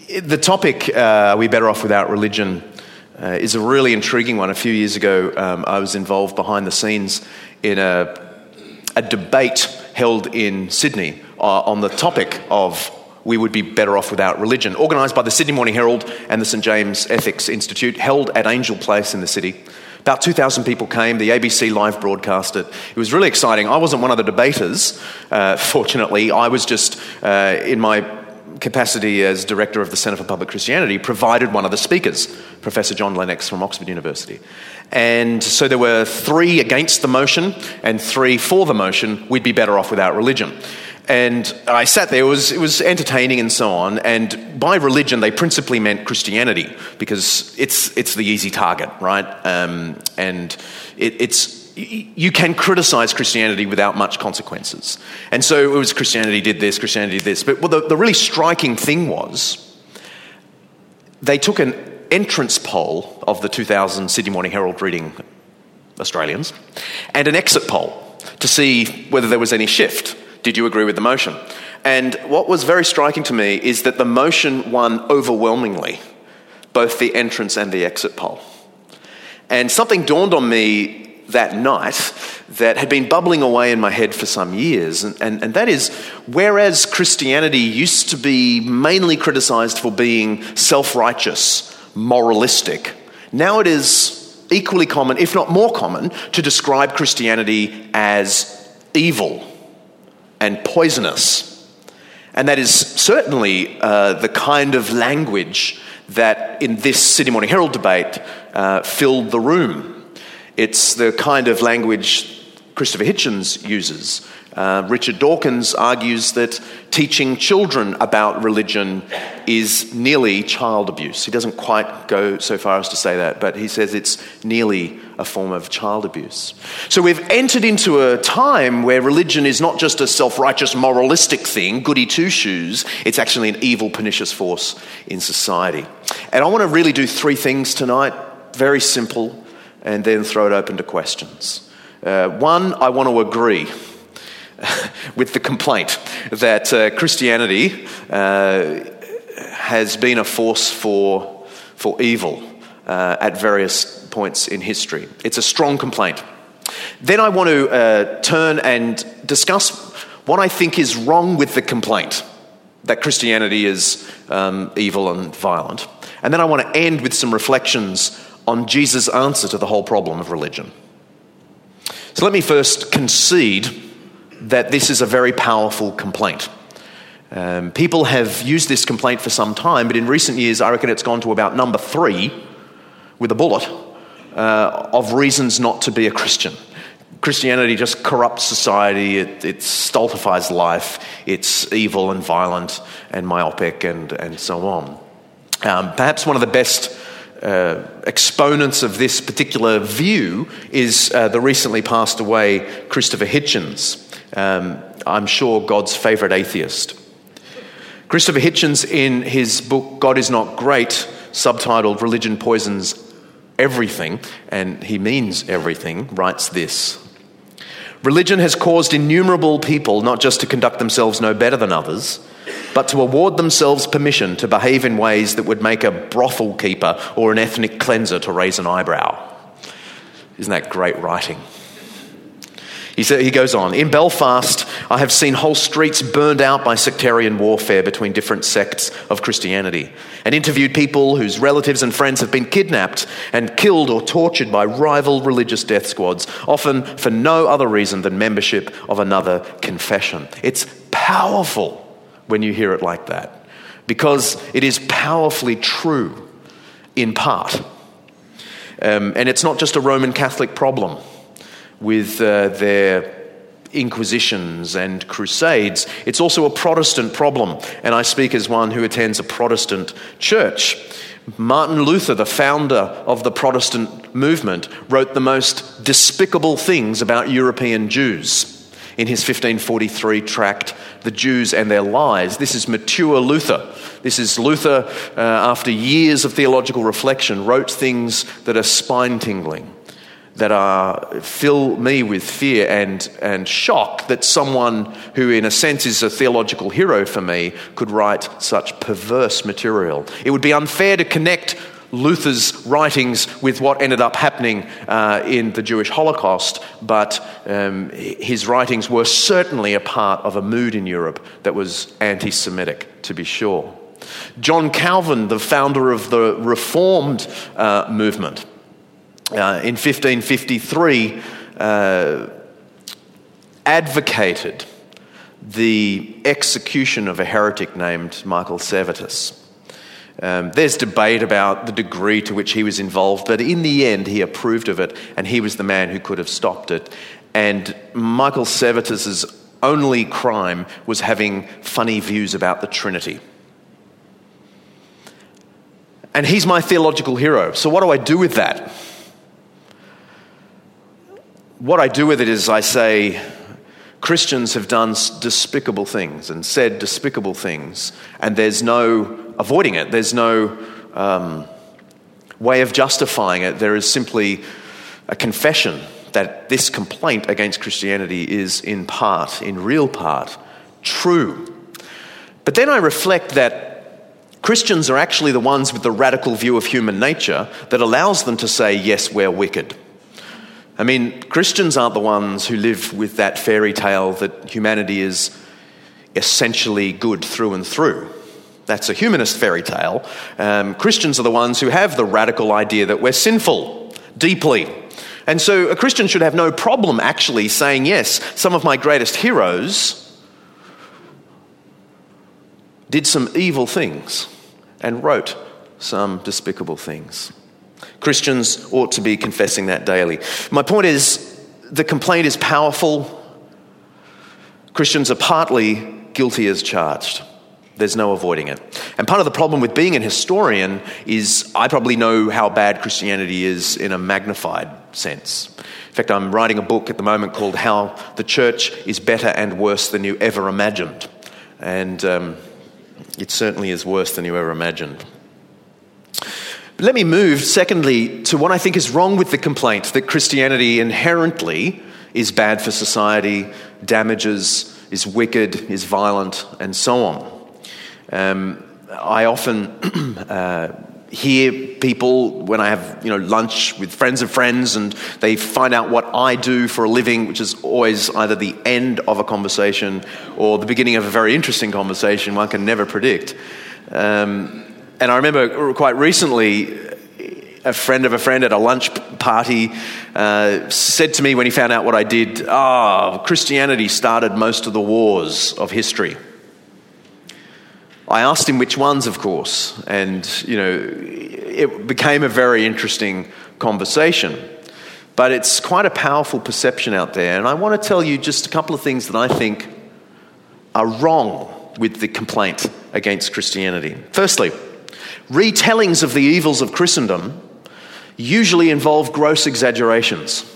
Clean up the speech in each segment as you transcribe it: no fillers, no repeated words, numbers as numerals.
The topic, are we better off without religion, is a really intriguing one. A few years ago, I was involved behind the scenes in a debate held in Sydney on the topic of we would be better off without religion, organised by the Sydney Morning Herald and the St James Ethics Institute, held at Angel Place in the city. About 2,000 people came. The ABC live broadcast it. It was really exciting. I wasn't one of the debaters, fortunately. I was just, in my capacity as director of the Centre for Public Christianity, provided one of the speakers, Professor John Lennox from Oxford University. And so there were 3 against the motion and 3 for the motion, we'd be better off without religion. And I sat there, it was entertaining and so on, and by religion they principally meant Christianity, because it's the easy target, right? And you can criticize Christianity without much consequences. And so it was Christianity did this. But the really striking thing was they took an entrance poll of the 2,000 Sydney Morning Herald reading Australians and an exit poll to see whether there was any shift. Did you agree with the motion? And what was very striking to me is that the motion won overwhelmingly, both the entrance and the exit poll. And something dawned on me that night that had been bubbling away in my head for some years, and that is, whereas Christianity used to be mainly criticised for being self-righteous, moralistic, now it is equally common, if not more common, to describe Christianity as evil and poisonous. And that is certainly the kind of language that in this Sydney Morning Herald debate filled the room. It's the kind of language Christopher Hitchens uses. Richard Dawkins argues that teaching children about religion is nearly child abuse. He doesn't quite go so far as to say that, but he says it's nearly a form of child abuse. So we've entered into a time where religion is not just a self-righteous moralistic thing, goody two-shoes, it's actually an evil, pernicious force in society. And I want to really do 3 things tonight, very simple, and then throw it open to questions. 1, I want to agree with the complaint that Christianity has been a force for evil at various points in history. It's a strong complaint. Then I want to turn and discuss what I think is wrong with the complaint, that Christianity is evil and violent. And then I want to end with some reflections on Jesus' answer to the whole problem of religion. So let me first concede that this is a very powerful complaint. People have used this complaint for some time, but in recent years I reckon it's gone to about number 3 with a bullet of reasons not to be a Christian. Christianity just corrupts society, it stultifies life, it's evil and violent and myopic and so on. Perhaps one of the best exponents of this particular view is the recently passed away Christopher Hitchens. I'm sure God's favourite atheist. Christopher Hitchens, in his book God Is Not Great, subtitled Religion Poisons Everything, and he means everything, writes this: religion has caused innumerable people not just to conduct themselves no better than others, but to award themselves permission to behave in ways that would make a brothel keeper or an ethnic cleanser to raise an eyebrow. Isn't that great writing? He goes on, in Belfast, I have seen whole streets burned out by sectarian warfare between different sects of Christianity, and interviewed people whose relatives and friends have been kidnapped and killed or tortured by rival religious death squads, often for no other reason than membership of another confession. It's powerful when you hear it like that, because it is powerfully true in part. And it's not just a Roman Catholic problem with their inquisitions and crusades. It's also a Protestant problem, and I speak as one who attends a Protestant church. Martin Luther, the founder of the Protestant movement, wrote the most despicable things about European Jews in his 1543 tract, The Jews and Their Lies. This is mature Luther. This is Luther, after years of theological reflection, wrote things that are spine-tingling. that fill me with fear and shock that someone who in a sense is a theological hero for me could write such perverse material. It would be unfair to connect Luther's writings with what ended up happening in the Jewish Holocaust, but his writings were certainly a part of a mood in Europe that was anti-Semitic, to be sure. John Calvin, the founder of the Reformed movement, in 1553 advocated the execution of a heretic named Michael Servetus. There's debate about the degree to which he was involved, but in the end he approved of it, and he was the man who could have stopped it. And Michael Servetus's only crime was having funny views about the Trinity. And he's my theological hero. So what do I do with that? What I do with it is I say, Christians have done despicable things and said despicable things, and there's no avoiding it. There's no way of justifying it. There is simply a confession that this complaint against Christianity is in real part, true. But then I reflect that Christians are actually the ones with the radical view of human nature that allows them to say, yes, we're wicked. I mean, Christians aren't the ones who live with that fairy tale that humanity is essentially good through and through. That's a humanist fairy tale. Christians are the ones who have the radical idea that we're sinful, deeply. And so a Christian should have no problem actually saying, yes, some of my greatest heroes did some evil things and wrote some despicable things. Christians ought to be confessing that daily. My point is, the complaint is powerful. Christians are partly guilty as charged. There's no avoiding it. And part of the problem with being an historian is I probably know how bad Christianity is in a magnified sense. In fact, I'm writing a book at the moment called How the Church is Better and Worse Than You Ever Imagined. And it certainly is worse than you ever imagined. But let me move, secondly, to what I think is wrong with the complaint, that Christianity inherently is bad for society, damages, is wicked, is violent, and so on. I often hear people when I have lunch with friends of friends and they find out what I do for a living, which is always either the end of a conversation or the beginning of a very interesting conversation one can never predict. And I remember quite recently, a friend of a friend at a lunch party said to me when he found out what I did, Christianity started most of the wars of history. I asked him which ones, of course, and, it became a very interesting conversation. But it's quite a powerful perception out there, and I want to tell you just a couple of things that I think are wrong with the complaint against Christianity. Firstly, retellings of the evils of Christendom usually involve gross exaggerations.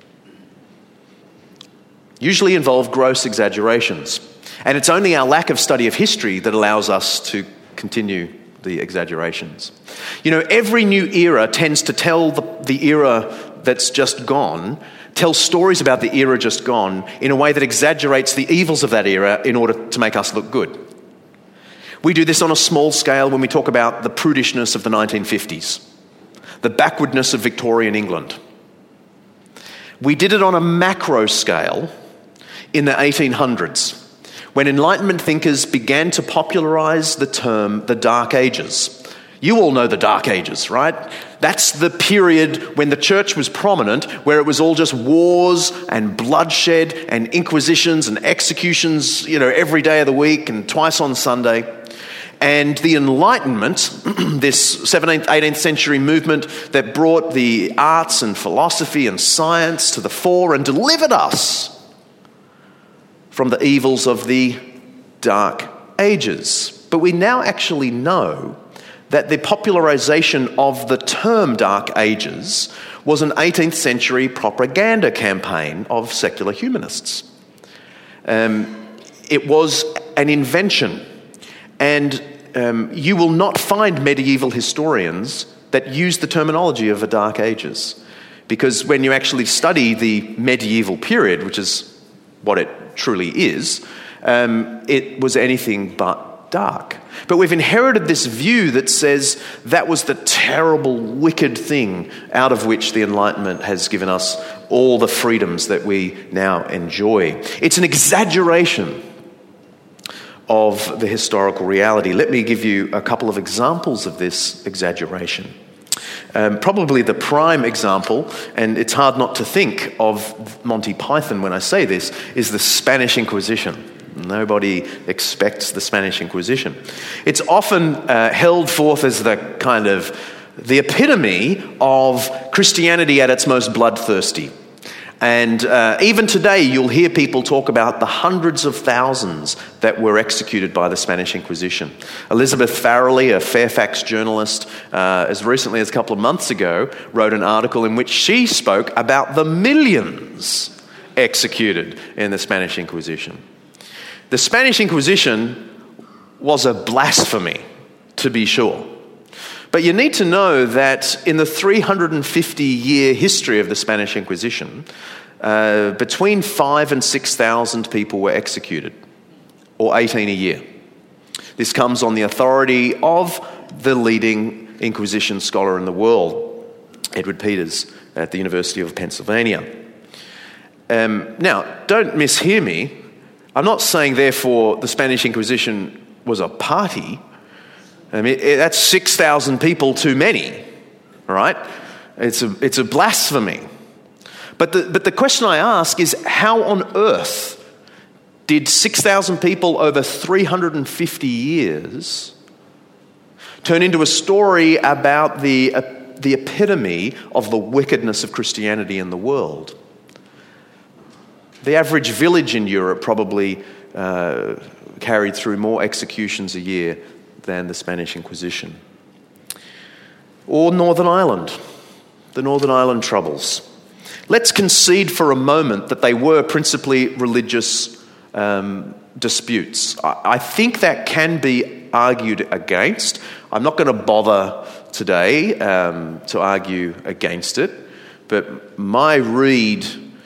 And it's only our lack of study of history that allows us to continue the exaggerations. Every new era tends to tell the era that's just gone, tell stories about the era just gone in a way that exaggerates the evils of that era in order to make us look good. We do this on a small scale when we talk about the prudishness of the 1950s, the backwardness of Victorian England. We did it on a macro scale in the 1800s, when Enlightenment thinkers began to popularize the term the Dark Ages. You all know the Dark Ages, right? That's the period when the church was prominent, where it was all just wars and bloodshed and inquisitions and executions, every day of the week and twice on Sunday. And the Enlightenment, this 17th, 18th century movement that brought the arts and philosophy and science to the fore and delivered us from the evils of the Dark Ages. But we now actually know that the popularization of the term Dark Ages was an 18th century propaganda campaign of secular humanists. It was an invention. And you will not find medieval historians that use the terminology of the Dark Ages, Because when you actually study the medieval period, which is what it truly is, it was anything but dark. But we've inherited this view that says that was the terrible, wicked thing out of which the Enlightenment has given us all the freedoms that we now enjoy. It's an exaggeration of the historical reality. Let me give you a couple of examples of this exaggeration. Probably the prime example, and it's hard not to think of Monty Python when I say this, is the Spanish Inquisition. Nobody expects the Spanish Inquisition. It's often held forth as the epitome of Christianity at its most bloodthirsty. And even today, you'll hear people talk about the hundreds of thousands that were executed by the Spanish Inquisition. Elizabeth Farrelly, a Fairfax journalist, as recently as a couple of months ago, wrote an article in which she spoke about the millions executed in the Spanish Inquisition. The Spanish Inquisition was a blasphemy, to be sure. But you need to know that in the 350-year history of the Spanish Inquisition, between 5,000 and 6,000 people were executed, or 18 a year. This comes on the authority of the leading Inquisition scholar in the world, Edward Peters, at the University of Pennsylvania. Now, don't mishear me. I'm not saying, therefore, the Spanish Inquisition was a party. I mean, that's 6,000 people too many, all right? It's a blasphemy. But the question I ask is, how on earth did 6,000 people over 350 years turn into a story about the epitome of the wickedness of Christianity in the world? The average village in Europe probably carried through more executions a year than the Spanish Inquisition. Or Northern Ireland, the Northern Ireland Troubles. Let's concede for a moment that they were principally religious disputes. I think that can be argued against. I'm not going to bother today to argue against it, but my read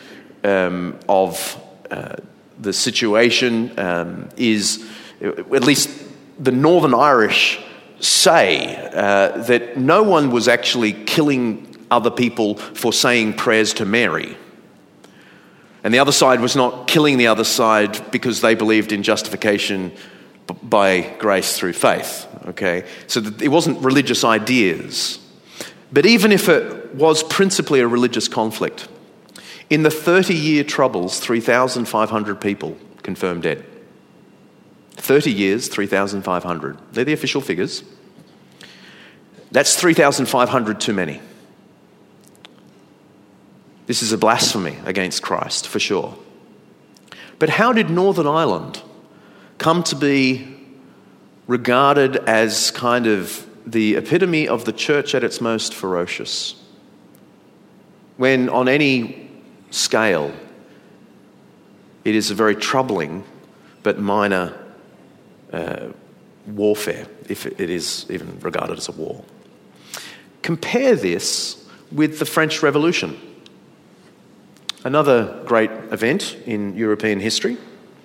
of the situation is, at least the Northern Irish say, that no one was actually killing other people for saying prayers to Mary. And the other side was not killing the other side because they believed in justification by grace through faith. Okay? So it wasn't religious ideas. But even if it was principally a religious conflict, in the 30-year Troubles, 3,500 people confirmed dead. 30 years, 3,500. They're the official figures. That's 3,500 too many. This is a blasphemy against Christ, for sure. But how did Northern Ireland come to be regarded as kind of the epitome of the church at its most ferocious, when on any scale it is a very troubling but minor warfare, if it is even regarded as a war? Compare this with the French Revolution, another great event in European history.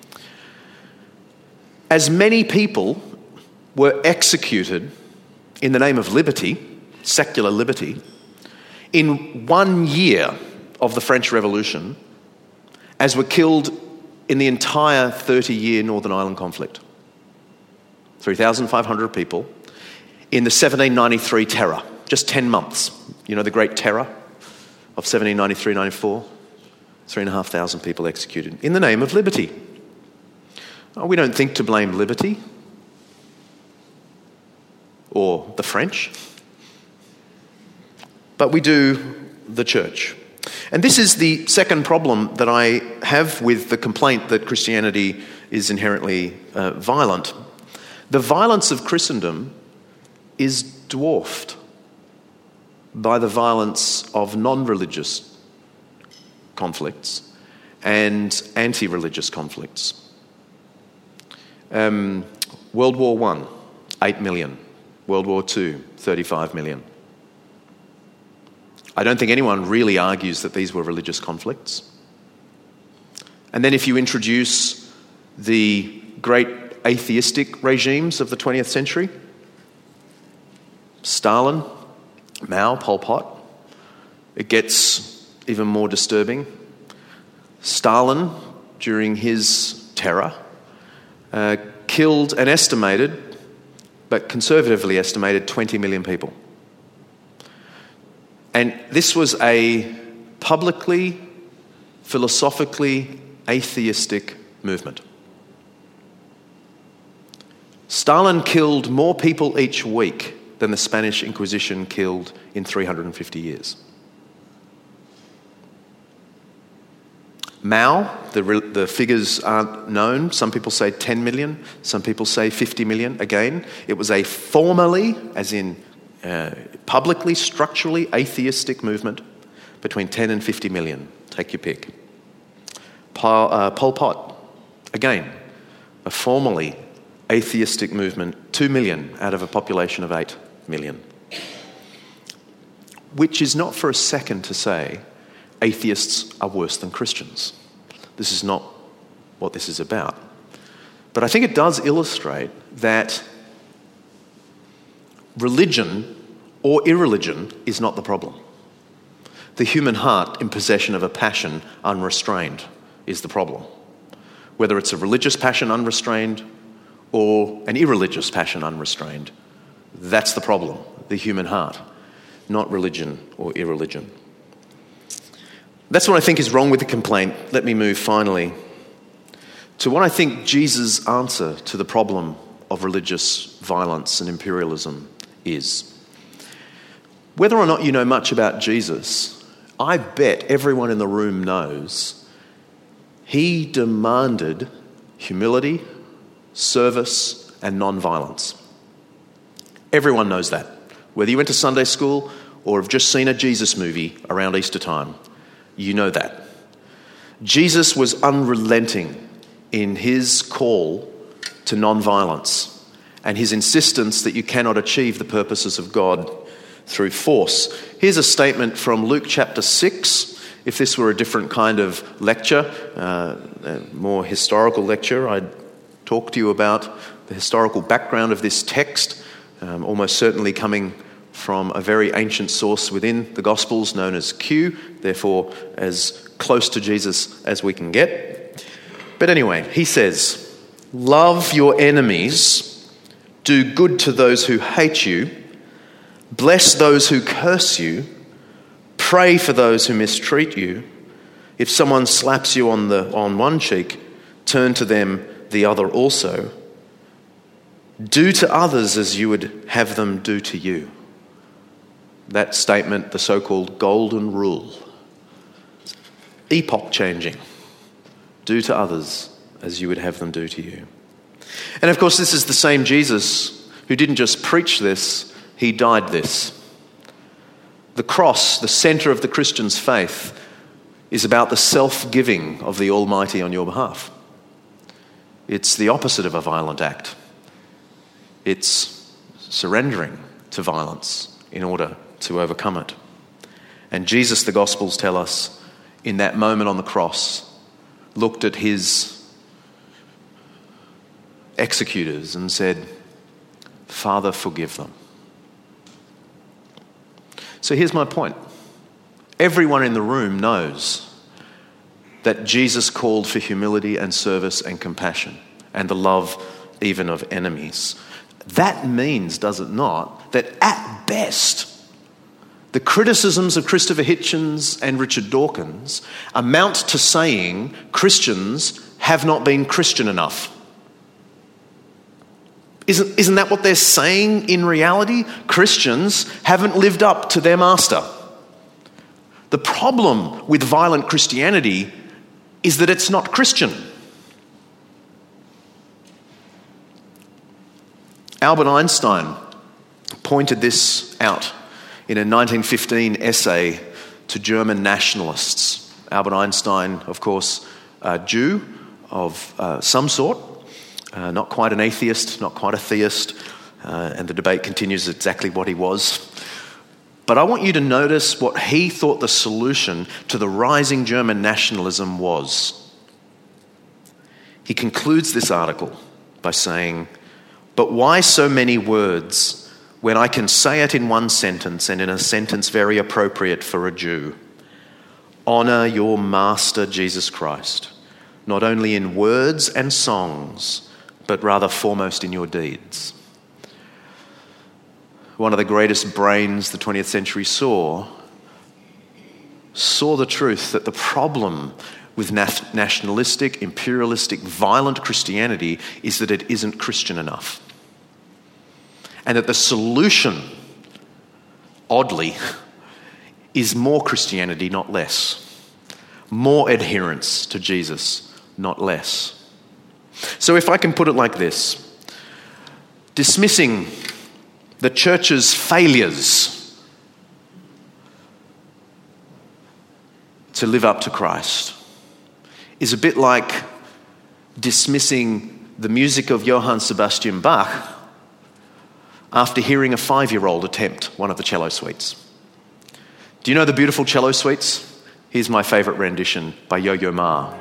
As many people were executed in the name of liberty, secular liberty, in 1 year of the French Revolution as were killed in the entire 30-year Northern Ireland conflict. 3,500 people in the 1793 Terror, just 10 months. You know the Great Terror of 1793-94? 3,500 people executed in the name of liberty. Oh, we don't think to blame liberty or the French, but we do the church. And this is the second problem that I have with the complaint that Christianity is inherently violent. The violence of Christendom is dwarfed by the violence of non-religious conflicts and anti-religious conflicts. World War I, 8 million. World War II, 35 million. I don't think anyone really argues that these were religious conflicts. And then if you introduce the great atheistic regimes of the 20th century, Stalin, Mao, Pol Pot, it gets even more disturbing. Stalin, during his terror, killed an estimated, but conservatively estimated, 20 million people. And this was a publicly, philosophically atheistic movement. Stalin killed more people each week than the Spanish Inquisition killed in 350 years. Mao, the figures aren't known. Some people say 10 million, some people say 50 million. Again, it was a formally, as in publicly, structurally atheistic movement between 10 and 50 million. Take your pick. Pol Pot, again, a formally atheistic movement, 2 million out of a population of 8 million. Which is not for a second to say atheists are worse than Christians. This is not what this is about. But I think it does illustrate that religion or irreligion is not the problem. The human heart in possession of a passion unrestrained is the problem. Whether it's a religious passion unrestrained or an irreligious passion unrestrained, that's the problem, the human heart, not religion or irreligion. That's what I think is wrong with the complaint. Let me move finally to what I think Jesus' answer to the problem of religious violence and imperialism is. Whether or not you know much about Jesus, I bet everyone in the room knows he demanded humility, service, and non-violence. Everyone knows that. Whether you went to Sunday school or have just seen a Jesus movie around Easter time, you know that. Jesus was unrelenting in his call to non-violence and his insistence that you cannot achieve the purposes of God through force. Here's a statement from Luke chapter 6. If this were a different kind of lecture, a more historical lecture, I'd talk to you about the historical background of this text, almost certainly coming from a very ancient source within the Gospels known as Q, therefore as close to Jesus as we can get. But anyway, he says, "Love your enemies, do good to those who hate you, bless those who curse you, pray for those who mistreat you. If someone slaps you on one cheek, turn to them the other also. Do to others as you would have them do to you." That statement, the so-called golden rule, epoch-changing. Do to others as you would have them do to you. And of course, this is the same Jesus who didn't just preach this, he died this. The cross, the centre of the Christian's faith, is about the self-giving of the Almighty on your behalf. It's the opposite of a violent act. It's surrendering to violence in order to overcome it. And Jesus, the Gospels tell us, in that moment on the cross, looked at his executors and said, "Father, forgive them." So here's my point. Everyone in the room knows that Jesus called for humility and service and compassion and the love even of enemies. That means, does it not, that at best, the criticisms of Christopher Hitchens and Richard Dawkins amount to saying Christians have not been Christian enough. Isn't that what they're saying in reality? Christians haven't lived up to their master. The problem with violent Christianity is that it's not Christian. Albert Einstein pointed this out in a 1915 essay to German nationalists. Albert Einstein, of course, a Jew of some sort, not quite an atheist, not quite a theist, and the debate continues exactly what he was. But I want you to notice what he thought the solution to the rising German nationalism was. He concludes this article by saying, "But why so many words when I can say it in one sentence, and in a sentence very appropriate for a Jew? Honour your Master Jesus Christ, not only in words and songs, but rather foremost in your deeds." One of the greatest brains the 20th century saw the truth that the problem with nationalistic, imperialistic, violent Christianity is that it isn't Christian enough. And that the solution, oddly, is more Christianity, not less. More adherence to Jesus, not less. So if I can put it like this, dismissing the church's failures to live up to Christ is a bit like dismissing the music of Johann Sebastian Bach after hearing a 5-year-old attempt one of the cello suites. Do you know the beautiful cello suites? Here's my favourite rendition by Yo-Yo Ma.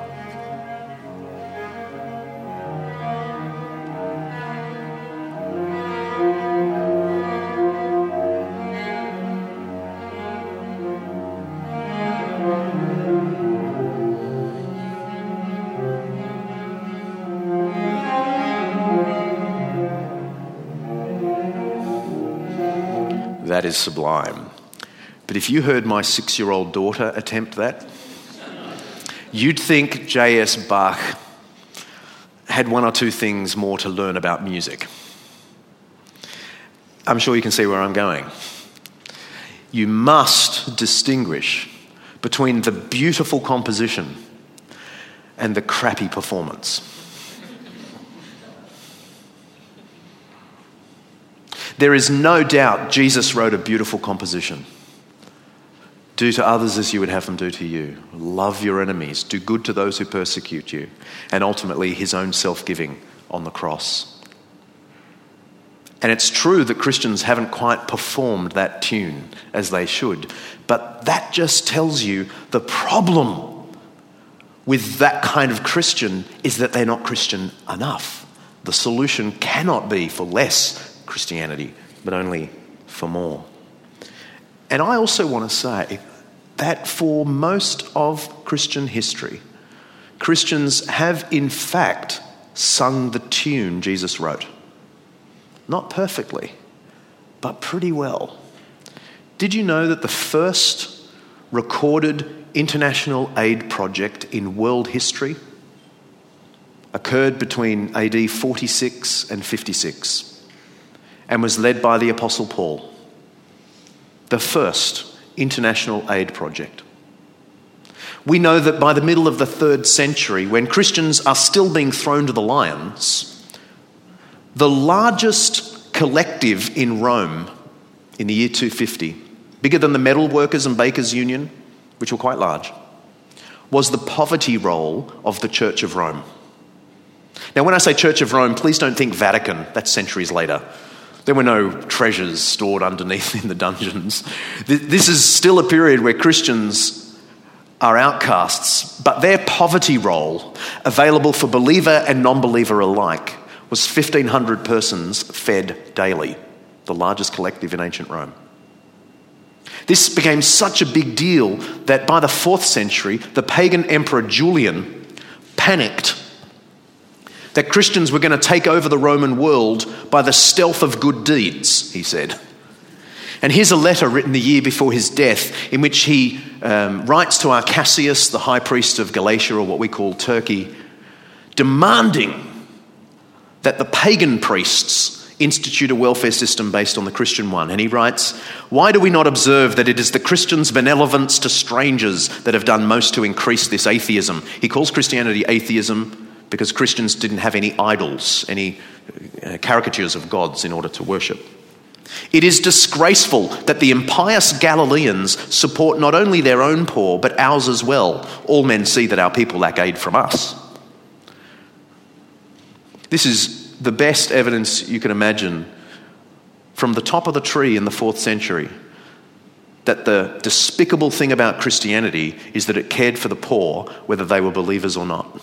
That is sublime. But if you heard my 6-year-old daughter attempt that, you'd think J.S. Bach had one or two things more to learn about music. I'm sure you can see where I'm going. You must distinguish between the beautiful composition and the crappy performance. There is no doubt Jesus wrote a beautiful composition. Do to others as you would have them do to you. Love your enemies. Do good to those who persecute you. And ultimately, his own self-giving on the cross. And it's true that Christians haven't quite performed that tune as they should. But that just tells you the problem with that kind of Christian is that they're not Christian enough. The solution cannot be for less Christianity, but only for more. And I also want to say that for most of Christian history, Christians have in fact sung the tune Jesus wrote. Not perfectly, but pretty well. Did you know that the first recorded international aid project in world history occurred between AD 46 and 56 and was led by the Apostle Paul? The first international aid project. We know that by the middle of the 3rd century, when Christians are still being thrown to the lions, the largest collective in Rome in the year 250, bigger than the Metal Workers and Bakers Union, which were quite large, was the poverty roll of the Church of Rome. Now, when I say Church of Rome, please don't think Vatican. That's centuries later. There were no treasures stored underneath in the dungeons. This is still a period where Christians are outcasts, but their poverty roll, available for believer and non-believer alike, was 1,500 persons fed daily, the largest collective in ancient Rome. This became such a big deal that by the 4th century, the pagan emperor Julian panicked that Christians were going to take over the Roman world by the stealth of good deeds, he said. And here's a letter written the year before his death in which he writes to Arcasius, the high priest of Galatia, or what we call Turkey, demanding that the pagan priests institute a welfare system based on the Christian one. And he writes, "Why do we not observe that it is the Christians' benevolence to strangers that have done most to increase this atheism?" He calls Christianity atheism because Christians didn't have any idols, any caricatures of gods in order to worship. "It is disgraceful that the impious Galileans support not only their own poor, but ours as well. All men see that our people lack aid from us." This is the best evidence you can imagine from the top of the tree in the 4th century that the despicable thing about Christianity is that it cared for the poor, whether they were believers or not.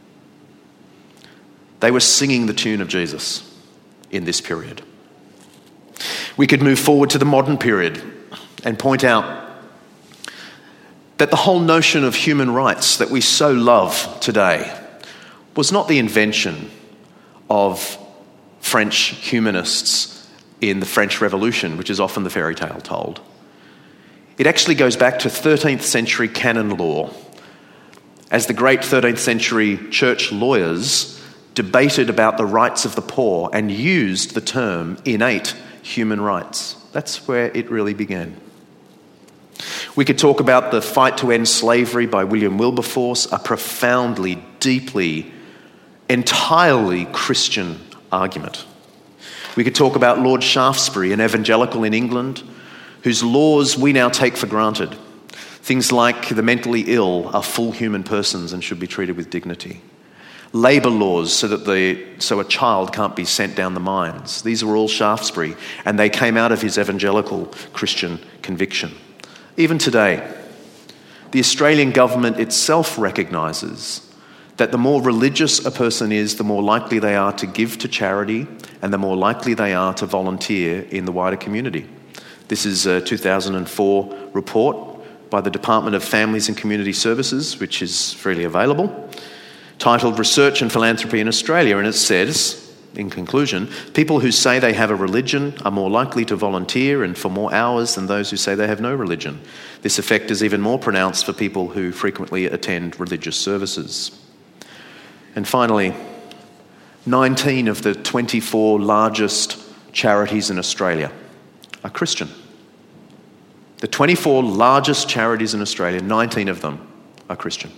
They were singing the tune of Jesus in this period. We could move forward to the modern period and point out that the whole notion of human rights that we so love today was not the invention of French humanists in the French Revolution, which is often the fairy tale told. It actually goes back to 13th century canon law, as the great 13th century church lawyers debated about the rights of the poor and used the term innate human rights. That's where it really began. We could talk about the fight to end slavery by William Wilberforce, a profoundly, deeply, entirely Christian argument. We could talk about Lord Shaftesbury, an evangelical in England, whose laws we now take for granted. Things like the mentally ill are full human persons and should be treated with dignity. Labour laws so a child can't be sent down the mines. These were all Shaftesbury, and they came out of his evangelical Christian conviction. Even today, the Australian government itself recognises that the more religious a person is, the more likely they are to give to charity and the more likely they are to volunteer in the wider community. This is a 2004 report by the Department of Families and Community Services, which is freely available, titled Research and Philanthropy in Australia, and it says, in conclusion, people who say they have a religion are more likely to volunteer and for more hours than those who say they have no religion. This effect is even more pronounced for people who frequently attend religious services. And finally, 19 of the 24 largest charities in Australia are Christian. The 24 largest charities in Australia, 19 of them are Christian.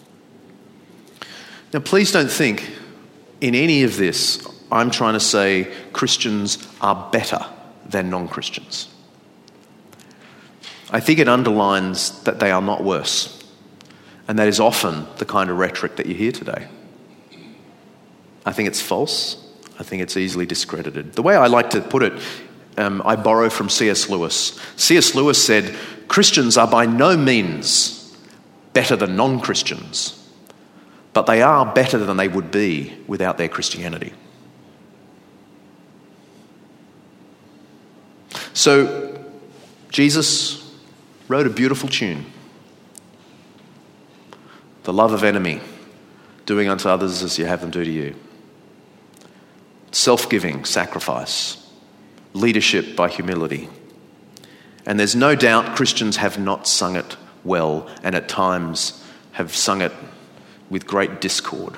Now, please don't think in any of this I'm trying to say Christians are better than non-Christians. I think it underlines that they are not worse, and that is often the kind of rhetoric that you hear today. I think it's false. I think it's easily discredited. The way I like to put it, I borrow from C.S. Lewis. C.S. Lewis said, Christians are by no means better than non-Christians, but they are better than they would be without their Christianity. So, Jesus wrote a beautiful tune. The love of enemy, doing unto others as you have them do to you. Self-giving, sacrifice. Leadership by humility. And there's no doubt Christians have not sung it well, and at times have sung it with great discord.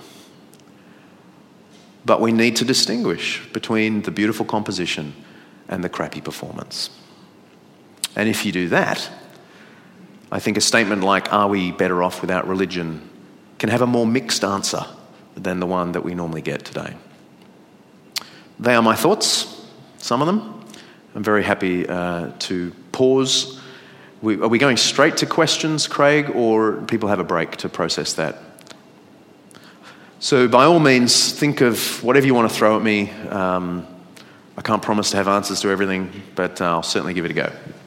But we need to distinguish between the beautiful composition and the crappy performance. And if you do that, I think a statement like, are we better off without religion, can have a more mixed answer than the one that we normally get today. They are my thoughts, some of them. I'm very happy to pause. Are we going straight to questions, Craig, or people have a break to process that? So by all means, think of whatever you want to throw at me. I can't promise to have answers to everything, but I'll certainly give it a go.